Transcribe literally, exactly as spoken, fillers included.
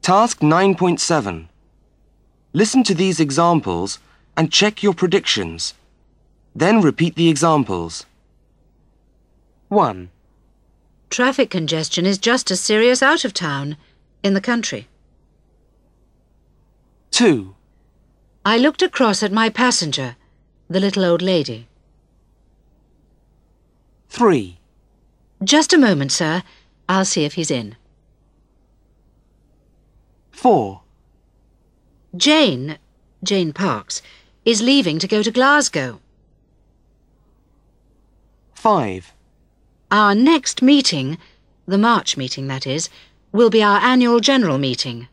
Task nine point seven. Listen to these examples and check your predictions. Then repeat the examples. one. Traffic congestion is just as serious out of town, in the country. two. I looked across at my passenger, the little old lady. three. Just a moment, sir. I'll see if he's in. four. Jane, Jane Parks, is leaving to go to Glasgow. five. Our next meeting, the March meeting that is, will be our annual general meeting.